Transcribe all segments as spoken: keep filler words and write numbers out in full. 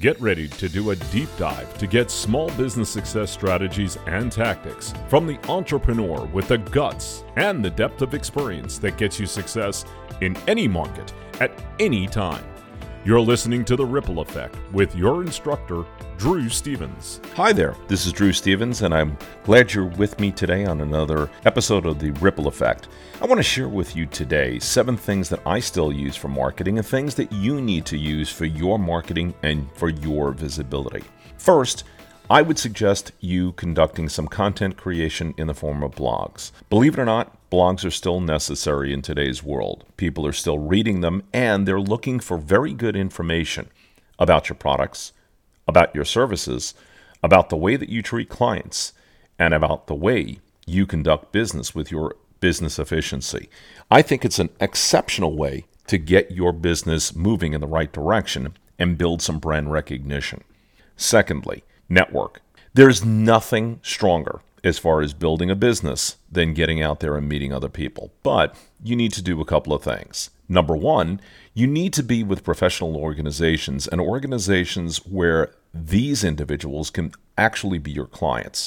Get ready to do a deep dive to get small business success strategies and tactics from the entrepreneur with the guts and the depth of experience that gets you success in any market at any time. You're listening to The Ripple Effect with your instructor, Drew Stevens. Hi there, this is Drew Stevens, and I'm glad you're with me today on another episode of The Ripple Effect. I want to share with you today seven things that I still use for marketing and things that you need to use for your marketing and for your visibility. First, I would suggest you conducting some content creation in the form of blogs. Believe it or not, blogs are still necessary in today's world. People are still reading them, and they're looking for very good information about your products, about your services, about the way that you treat clients, and about the way you conduct business with your business efficiency. I think it's an exceptional way to get your business moving in the right direction and build some brand recognition. Secondly, network. There's nothing stronger as far as building a business than getting out there and meeting other people. But you need to do a couple of things. Number one, you need to be with professional organizations and organizations where these individuals can actually be your clients.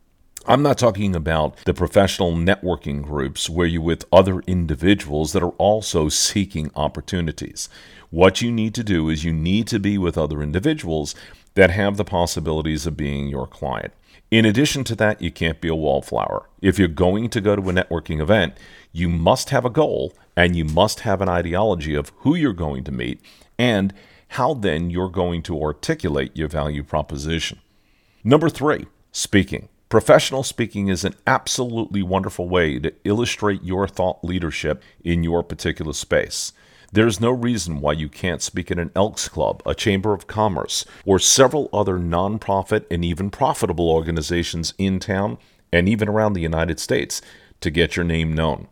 I'm not talking about the professional networking groups where you're with other individuals that are also seeking opportunities. What you need to do is you need to be with other individuals that have the possibilities of being your client. In addition to that, you can't be a wallflower. If you're going to go to a networking event, you must have a goal and you must have an ideology of who you're going to meet and how then you're going to articulate your value proposition. Number three, speaking. Professional speaking is an absolutely wonderful way to illustrate your thought leadership in your particular space. There's no reason why you can't speak at an Elks Club, a Chamber of Commerce, or several other nonprofit and even profitable organizations in town and even around the United States to get your name known.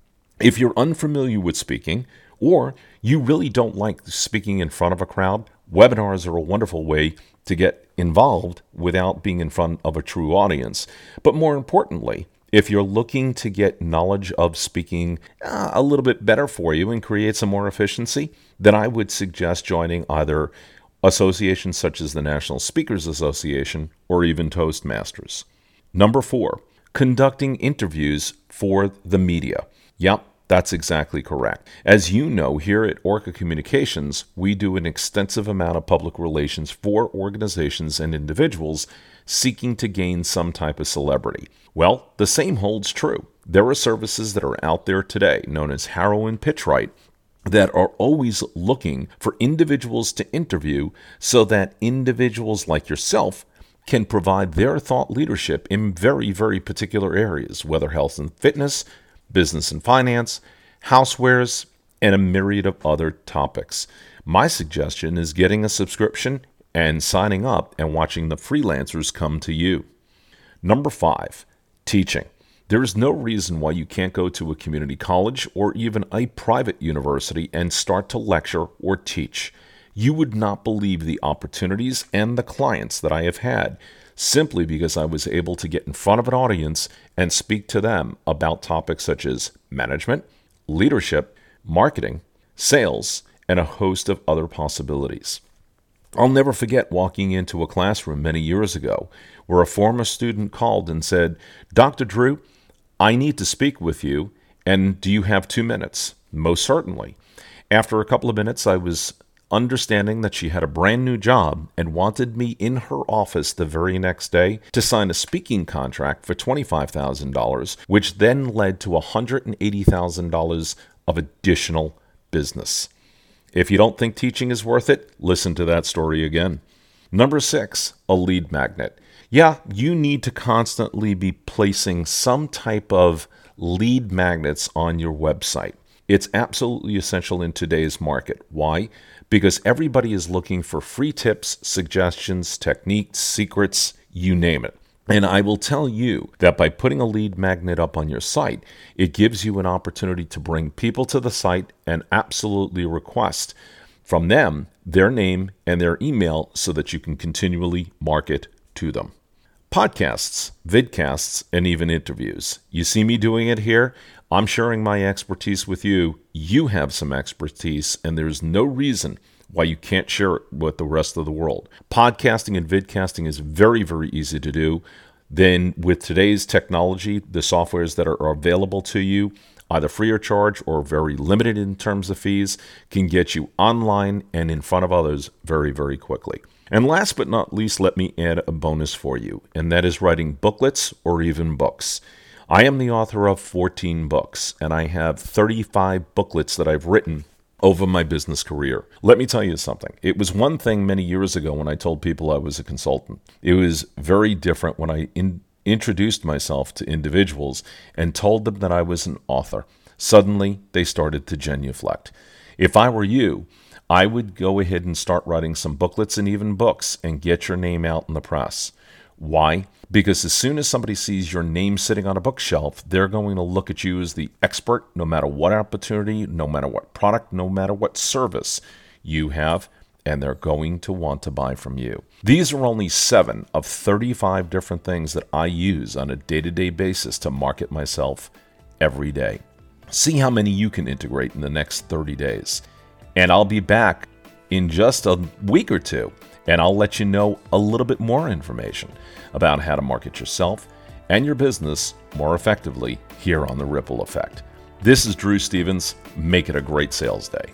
If you're unfamiliar with speaking, or you really don't like speaking in front of a crowd, webinars are a wonderful way to get involved without being in front of a true audience. But more importantly, if you're looking to get knowledge of speaking uh, a little bit better for you and create some more efficiency, then I would suggest joining either associations such as the National Speakers Association or even Toastmasters. Number four, conducting interviews for the media. Yep, that's exactly correct. As you know, here at Orca Communications, we do an extensive amount of public relations for organizations and individuals seeking to gain some type of celebrity. Well, the same holds true. There are services that are out there today, known as Harrow and Pitchright, that are always looking for individuals to interview so that individuals like yourself can provide their thought leadership in very, very particular areas, whether health and fitness, business and finance, housewares, and a myriad of other topics. My suggestion is getting a subscription and signing up and watching the freelancers come to you. Number five, teaching. There is no reason why you can't go to a community college or even a private university and start to lecture or teach. You would not believe the opportunities and the clients that I have had simply because I was able to get in front of an audience and speak to them about topics such as management, leadership, marketing, sales, and a host of other possibilities. I'll never forget walking into a classroom many years ago where a former student called and said, "Doctor Drew, I need to speak with you, and do you have two minutes?" Most certainly. After a couple of minutes, I was understanding that she had a brand new job and wanted me in her office the very next day to sign a speaking contract for twenty-five thousand dollars, which then led to one hundred eighty thousand dollars of additional business. If you don't think teaching is worth it, listen to that story again. Number six, a lead magnet. Yeah, you need to constantly be placing some type of lead magnets on your website. It's absolutely essential in today's market. Why? Because everybody is looking for free tips, suggestions, techniques, secrets, you name it. And I will tell you that by putting a lead magnet up on your site, it gives you an opportunity to bring people to the site and absolutely request from them their name and their email so that you can continually market to them. Podcasts, vidcasts, and even interviews. You see me doing it here. I'm sharing my expertise with you. You have some expertise, and there's no reason why you can't share it with the rest of the world. Podcasting and vidcasting is very, very easy to do. Then with today's technology, the softwares that are available to you, either free of charge or very limited in terms of fees, can get you online and in front of others very, very quickly. And last but not least, let me add a bonus for you, and that is writing booklets or even books. I am the author of fourteen books, and I have thirty-five booklets that I've written over my business career. Let me tell you something. It was one thing many years ago when I told people I was a consultant. It was very different when I in, introduced myself to individuals and told them that I was an author. Suddenly, they started to genuflect. If I were you, I would go ahead and start writing some booklets and even books and get your name out in the press. Why? Because as soon as somebody sees your name sitting on a bookshelf, they're going to look at you as the expert, no matter what opportunity, no matter what product, no matter what service you have, and they're going to want to buy from you. These are only seven of thirty-five different things that I use on a day-to-day basis to market myself every day. See how many you can integrate in the next thirty days. And I'll be back in just a week or two, and I'll let you know a little bit more information about how to market yourself and your business more effectively here on The Ripple Effect. This is Drew Stevens. Make it a great sales day.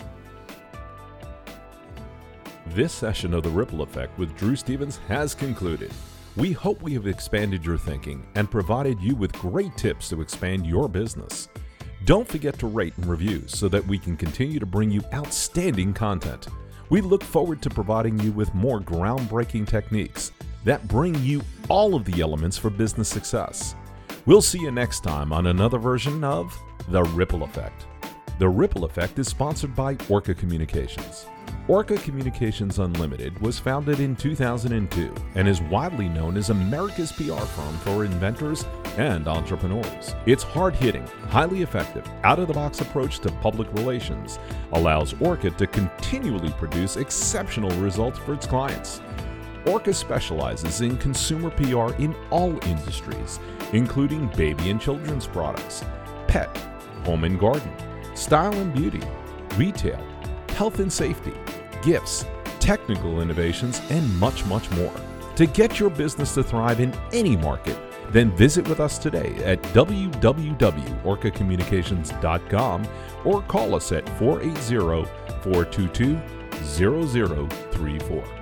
This session of The Ripple Effect with Drew Stevens has concluded. We hope we have expanded your thinking and provided you with great tips to expand your business. Don't forget to rate and review so that we can continue to bring you outstanding content. We look forward to providing you with more groundbreaking techniques that bring you all of the elements for business success. We'll see you next time on another version of The Ripple Effect. The Ripple Effect is sponsored by Orca Communications. Orca Communications Unlimited was founded in two thousand two and is widely known as America's P R firm for inventors and entrepreneurs. Its hard-hitting, highly effective, out-of-the-box approach to public relations allows Orca to continually produce exceptional results for its clients. Orca specializes in consumer P R in all industries, including baby and children's products, pet, home and garden, style and beauty, retail, health and safety, gifts, technical innovations, and much, much more. To get your business to thrive in any market, then visit with us today at w w w dot orca communications dot com or call us at four eight zero, four two two, zero zero three four.